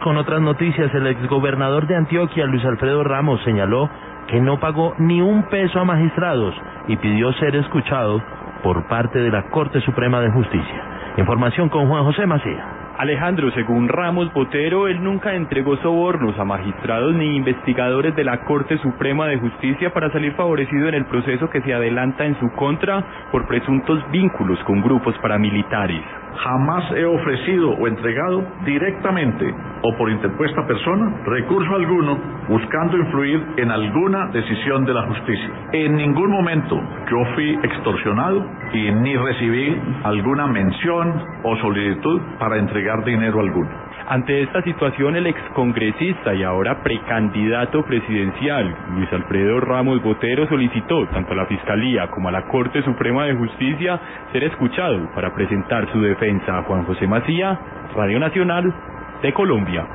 con otras noticias. El exgobernador de Antioquia, Luis Alfredo Ramos, señaló que no pagó ni un peso a magistrados y pidió ser escuchado por parte de la Corte Suprema de Justicia. Información con Juan José Macía. Alejandro, según Ramos Botero, él nunca entregó sobornos a magistrados ni investigadores de la Corte Suprema de Justicia para salir favorecido en el proceso que se adelanta en su contra por presuntos vínculos con grupos paramilitares. Jamás he ofrecido o entregado directamente o por interpuesta persona recurso alguno buscando influir en alguna decisión de la justicia. En ningún momento yo fui extorsionado y ni recibí alguna mención o solicitud para entregar dinero alguno. Ante esta situación, el excongresista y ahora precandidato presidencial, Luis Alfredo Ramos Botero, solicitó tanto a la Fiscalía como a la Corte Suprema de Justicia ser escuchado para presentar su defensa. Juan José Macía, Radio Nacional de Colombia.